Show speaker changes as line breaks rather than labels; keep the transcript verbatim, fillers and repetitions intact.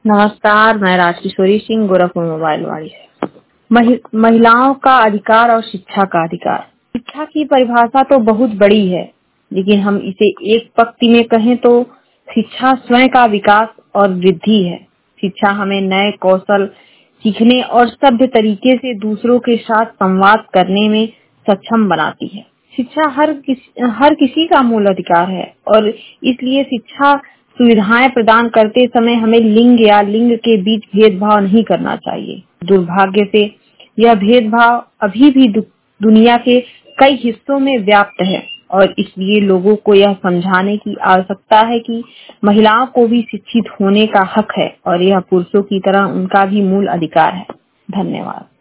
नमस्कार, मैं राजकिशोरी सिंह, गोरखपुर मोबाइल वाली से। महि, महिलाओं का अधिकार और शिक्षा का अधिकार। शिक्षा की परिभाषा तो बहुत बड़ी है, लेकिन हम इसे एक पंक्ति में कहें तो शिक्षा स्वयं का विकास और वृद्धि है। शिक्षा हमें नए कौशल सीखने और सभ्य तरीके से दूसरों के साथ संवाद करने में सक्षम बनाती है। शिक्षा हर किसी हर किसी का मूल अधिकार है और इसलिए शिक्षा सुविधाएं प्रदान करते समय हमें लिंग या लिंग के बीच भेदभाव नहीं करना चाहिए। दुर्भाग्य से यह भेदभाव अभी भी दु, दुनिया के कई हिस्सों में व्याप्त है और इसलिए लोगों को यह समझाने की आवश्यकता है कि महिलाओं को भी शिक्षित होने का हक है और यह पुरुषों की तरह उनका भी मूल अधिकार है। धन्यवाद।